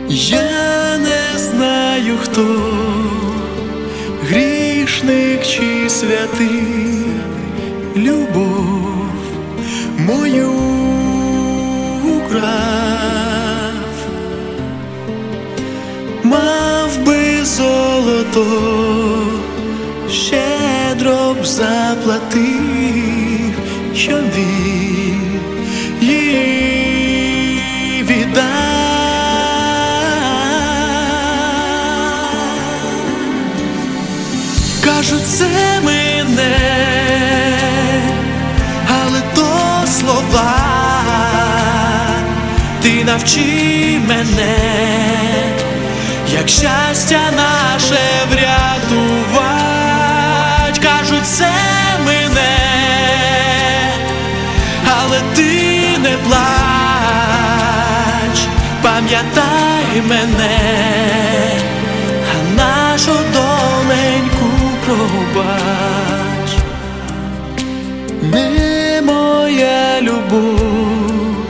Я не знаю, хто грішник чи святий, любов мою украв. Мав би золото, щедро б заплатив, щоб він її віддав. Кажуть, це мене, але то слова. Ти навчи мене, як щастя наше врятувать. Кажуть, це мене, але ти не плач, пам'ятай мене, а нашу доленьку пробач. Не моя любов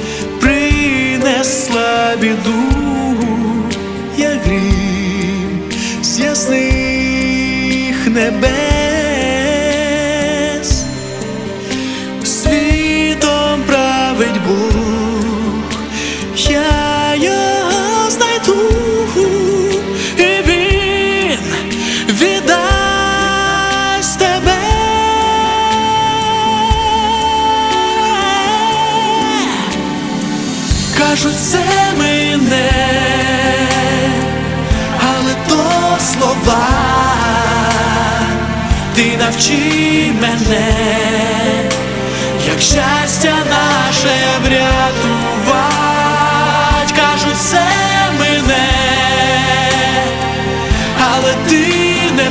принесла біду, як грім з ясних небес. Світом править Бог, я його знайду, і він віддасть тебе. Кажуть, це мене, але то слова. Ти навчи мене, як щастя наше врятувать. Кажуть, це мене, але ти не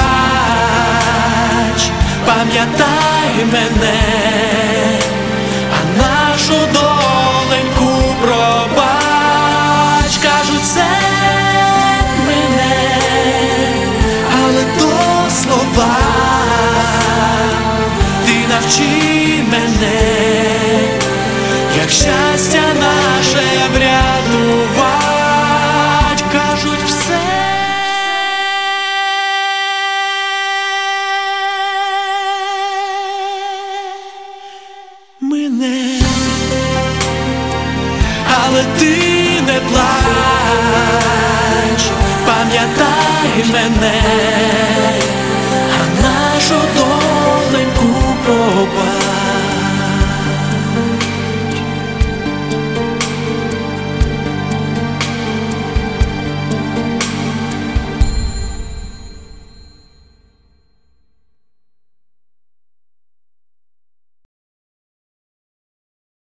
плач, пам'ятай мене, а нашу доленьку пробач. Кажуть, це мене, але то слова. Ти навчи мене, як щастя наше врятувать. Кажуть, все мене, але ти не плач, пам'ятай мене, а нашу доленьку пробач.